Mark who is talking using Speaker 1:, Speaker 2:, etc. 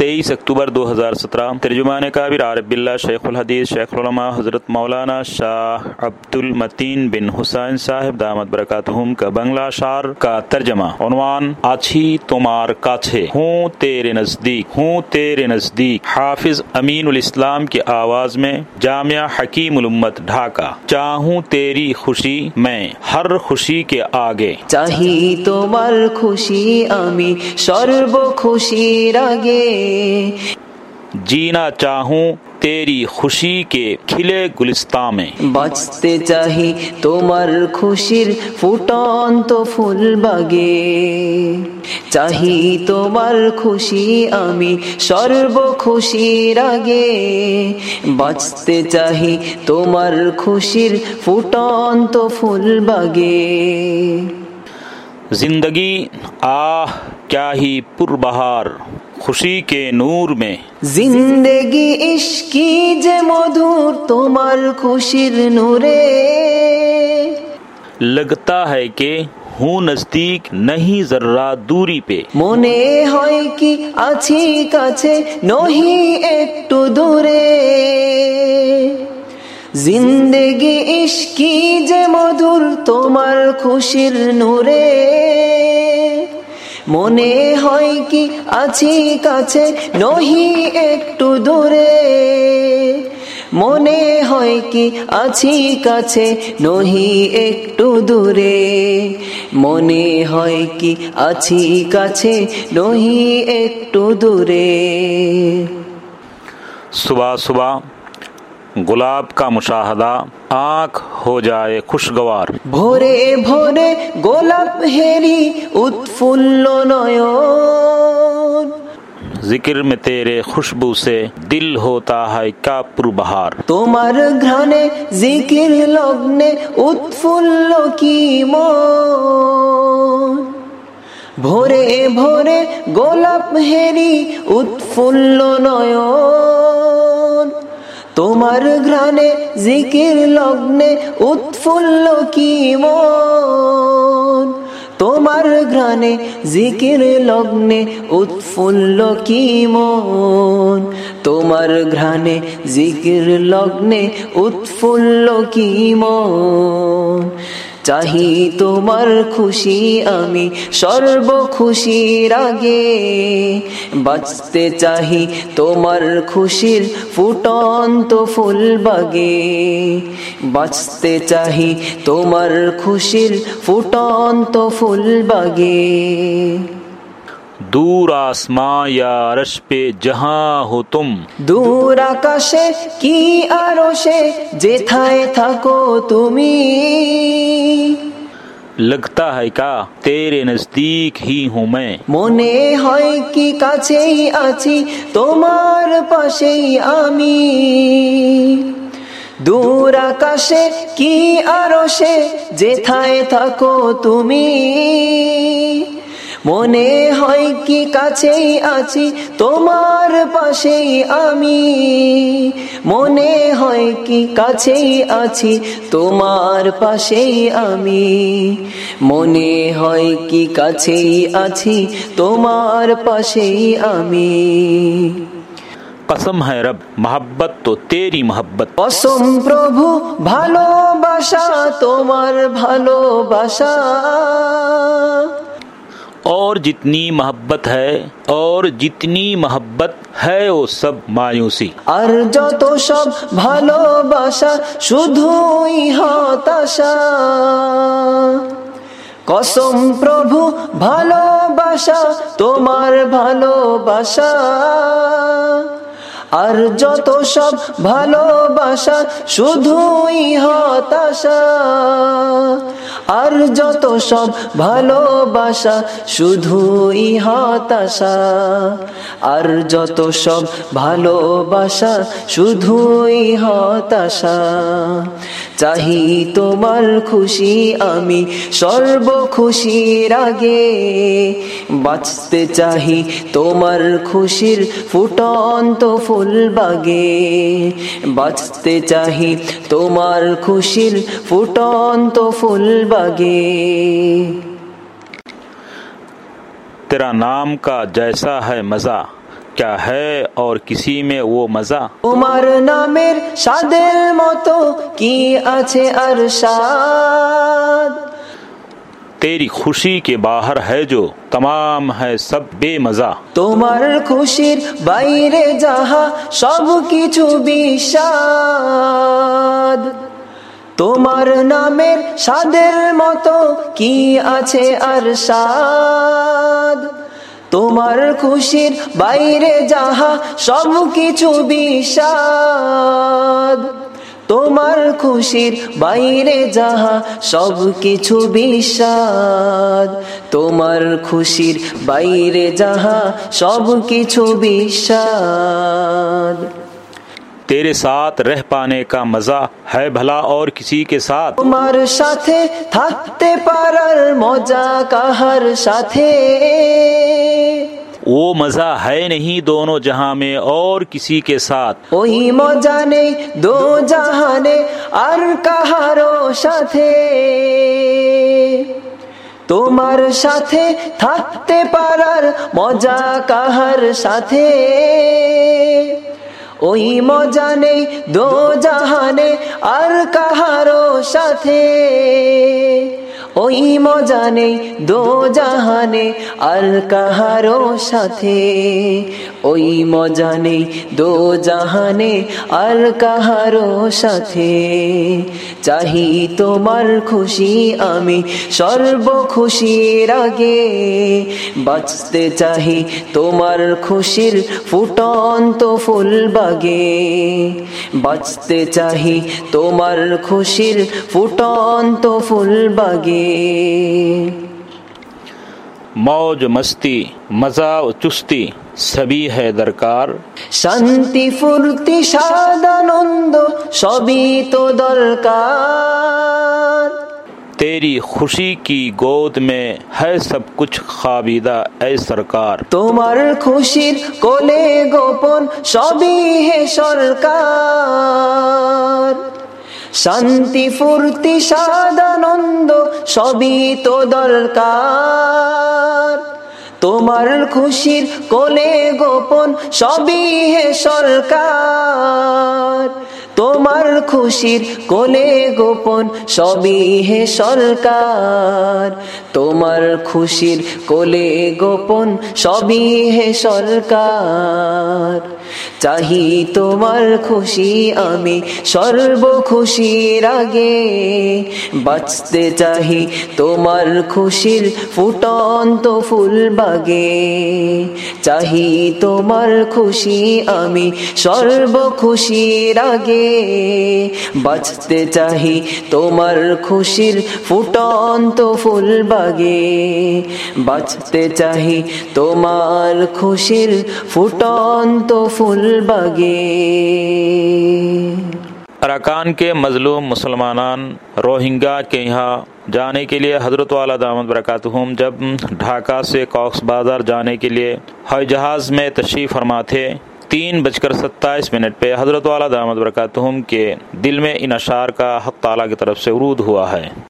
Speaker 1: 23 अक्टूबर 2017। तर्जुमान काबिर आरिफ बिल्लाह शेखुल हदीस शेखुल उलमा हजरत मौलाना शाह अब्दुल मतीन बिन हुसैन साहिब दामत बरकातहुम का बंगला शार का तर्जमा। उन्वान आछी तुम्हार काछे, हूँ तेरे नजदीक, हूँ तेरे नजदीक। हाफिज अमीनुल इस्लाम की आवाज में जामिया हकीमुल उम्मत ढाका। चाहूँ तेरी खुशी मैं हर खुशी के आगे,
Speaker 2: চাহি তোমার খুশি আমি সর্ব খুশির আগে।
Speaker 1: जीना चाहूँ तेरी खुशी के खिले गुलिस्तां में,
Speaker 2: বাঁচতে চাহি তোমার খুশির ফুটন্ত ফুল বাগে। চাহি তোমার খুশি আমি সর্ব খুশির আগে, বাঁচতে চাহি তোমার খুশির ফুটন্ত ফুল বাগে।
Speaker 1: जिंदगी आह क्या ही पुरबहार खुशी के नूर में,
Speaker 2: जिंदगी इश्की जे मधुर তোমার খুশির নূরে।
Speaker 1: लगता है कि हूँ नजदीक नहीं जर्रा दूरी पे,
Speaker 2: মনে হয় কি আছি কাছে নহি একটু দূরে। জিন্দেগি ইশকি যে মধুর তোমার খুশির নূরে। মনে হয় কি আছি কাছে নহি একটু দূরে। মনে হয় কি আছি কাছে নহি একটু দূরে। মনে হয় কি আছি কাছে নহি একটু দূরে।
Speaker 1: सुबह सुबह गुलाब का मुशाहदा आँख हो जाए खुशगवार,
Speaker 2: ভোরে ভোরে গোলাপ হেরি উৎফুল্ল নয়ন।
Speaker 1: जिक्र में तेरे खुशबू से दिल होता है क्या पुरबहार,
Speaker 2: তোমার ঘ্রাণে জিকির লগ্নে উৎফুল্ল কি মন। ভোরে ভোরে গোলাপ হেরি উৎফুল্ল নয়ন। তোমার ঘ্রাণে জিকির লগ্নে উৎফুল্ল কি মন। তোমার ঘ্রাণে জিকির লগ্নে উৎফুল্ল কি মন। তোমার ঘ্রাণে জিকির লগ্নে উৎফুল্ল কি মন। চাহি তোমার খুশি আমি সর্ব খুশির আগে, বাঁচতে চাহি তোমার খুশির ফুটন্ত ফুল বাগে। বাঁচতে চাহি তোমার খুশির ফুটন্ত ফুল বাগে।
Speaker 1: दूर आसमां या अरश पे जहां हो तुम,
Speaker 2: দূর আকাশে কি আরশে যেথায় থাকো তুমি।
Speaker 1: लगता है क्या तेरे नजदीक ही हूँ मैं,
Speaker 2: মনে হয় কি কাছেই আছি তোমার পাশেই আমি। দূর আকাশে কি আরশে যেথায় থাকো তুমি। মনে হয় কি কাছেই আছি তোমার পাশেই আমি। মনে হয় কি কাছেই আছি তোমার পাশেই আমি। মনে হয় কি কাছেই আছি তোমার পাশেই আমি।
Speaker 1: कसम है रब मोहब्बत तो तेरी मोहब्बत,
Speaker 2: কসম প্রভু ভালোবাসা তোমার ভালোবাসা।
Speaker 1: और जितनी मोहब्बत है और जितनी मोहब्बत है वो सब मायूसी,
Speaker 2: আর যত সব ভালোবাসা শুধুই হতাশা। কসম প্রভু ভালোবাসা তোমার ভালোবাসা। আর যত সব ভালোবাসা শুধুই হতাশা। আর যত সব ভালোবাসা শুধুই হতাশা। আর যত সব ভালোবাসা শুধুই হতাশা। চাহি তোমার খুশি আমি সর্ব খুশির আগে, বাঁচতে চাহি তোমার খুশির ফুটন্ত ফুল বাগে। বাঁচতে চাহি তোমার খুশির ফুটন্ত ফুল বাগে।
Speaker 1: तेरा नाम का जैसा है मजा क्या है और किसी में वो मजा।
Speaker 2: তোমার নামের স্বাদের মতো কি আছে अरशाद।
Speaker 1: तेरी खुशी के बाहर है जो तमाम है सब बेमजा।
Speaker 2: তোমার খুশির বাইরে যাহা সব কিছু বিষাদ। তোমার নামের স্বাদের মতো কি আছে अरशाद। তোমার খুশির বাইরে যাহা সব কিছু বিষাদ। তোমার খুশির বাইরে যাহা সব কিছু বিষাদ। তোমার খুশির বাইরে যাহা সব কিছু বিষাদ।
Speaker 1: तेरे साथ रह पाने का मजा है भला और किसी के साथ।
Speaker 2: তোমার সাথে থাকতে পারার মজা কাহার সাথে।
Speaker 1: वो मजा है नहीं दोनों जहां में और किसी के साथ।
Speaker 2: ওই মজা নেই দো জাহানে আর কাহারো সাথে। তোমার সাথে থাকতে পারার মজা কাহার সাথে। ওই মজা নেই দো জাহানে আর কাহারো সাথে। ওই মজা নেই দো জাহানে আর কাহারো সাথে। ওই মজা নেই দো জাহানে আর কাহারো সাথে। চাহি তোমার খুশি আমি সর্ব খুশির আগে। বাঁচতে চাহি তোমার খুশির ফুটন্ত ফুল বাগে। বাঁচতে চাহি তোমার খুশির ফুটন্ত ফুল বাগে।
Speaker 1: मौज मस्ती मजा व चुस्ती सभी है दरकार।
Speaker 2: শান্তি ফুর্তি সাদানন্দ সবই তো দরকার।
Speaker 1: तेरी खुशी की गोद में है सब कुछ खाबिदा ऐ सरकार।
Speaker 2: তোমার খুশির কোলে গোপন সবই হে সরকার। শান্তি ফুর্তি সাদানন্দ সবই তো দরকার। তোমার খুশির কোলে গোপন সবই হে সরকার। তোমার খুশির কোলে গোপন সবই হে সরকার। তোমার খুশির কোলে গোপন সবই হে সরকার। চাহি তোমার খুশি আমি সর্ব খুশির আগে। বাঁচতে চাহি তোমার খুশির ফুটন্ত ফুল বাগে। চাহি তোমার খুশি আমি সর্ব খুশির আগে। বাঁচতে চাহি তোমার খুশির ফুটন্ত ফুল বাগে। বাঁচতে চাহি তোমার খুশির ফুটন্ত ফুল बागे।
Speaker 1: अराकान के मजलूम मुसलमान रोहिंग्या के यहाँ जाने के लिए हजरत वाला दामद बरकातुहुम जब ढाका से कॉक्स बाजार जाने के लिए हवाई जहाज़ में तशरीफ़ फरमा थे, 3:27 पे हजरत वाला दामद बरकातुहुम के दिल में इन अशार का हक़ ताला की तरफ से उरूद हुआ है।